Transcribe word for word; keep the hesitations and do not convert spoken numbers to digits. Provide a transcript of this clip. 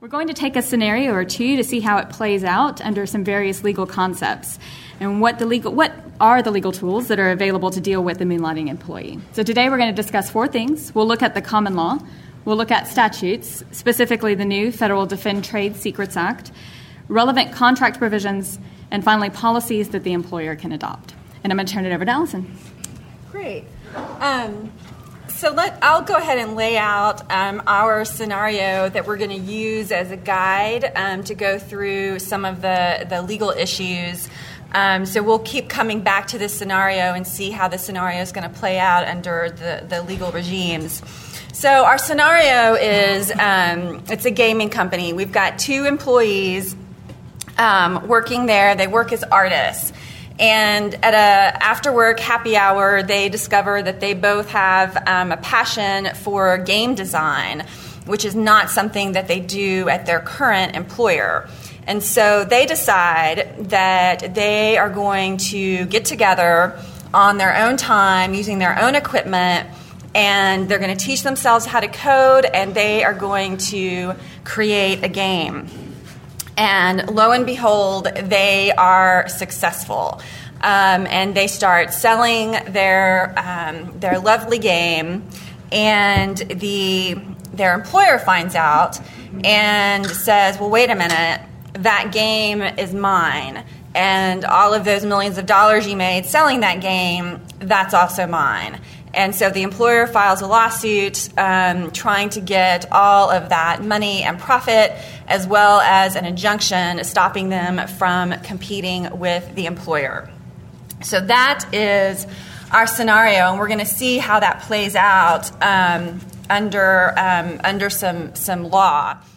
We're going to take a scenario or two to see how it plays out under some various legal concepts and what the legal what are the legal tools that are available to deal with the moonlighting employee. So today we're going to discuss four things. We'll look at the common law. We'll look at statutes, specifically the new Federal Defend Trade Secrets Act, relevant contract provisions, and finally policies that the employer can adopt. And I'm going to turn it over to Allison. Great. Um, So let, I'll go ahead and lay out um, our scenario that we're going to use as a guide um, to go through some of the, the legal issues. Um, so we'll keep coming back to this scenario and see how the scenario is going to play out under the, the legal regimes. So our scenario is, um, it's a gaming company. We've got two employees um, working there. They work as artists. And at a after-work happy hour, they discover that they both have um, a passion for game design, which is not something that they do at their current employer. And so they decide that they are going to get together on their own time, using their own equipment, and they're going to teach themselves how to code, and they are going to create a game. And lo and behold, they are successful. Um, and they start selling their um, their lovely game, and the their employer finds out and says, well, wait a minute, that game is mine. And all of those millions of dollars you made selling that game, that's also mine. And so the employer files a lawsuit um, trying to get all of that money and profit, as well as an injunction stopping them from competing with the employer. So that is our scenario, and we're going to see how that plays out um, under um, under some some law.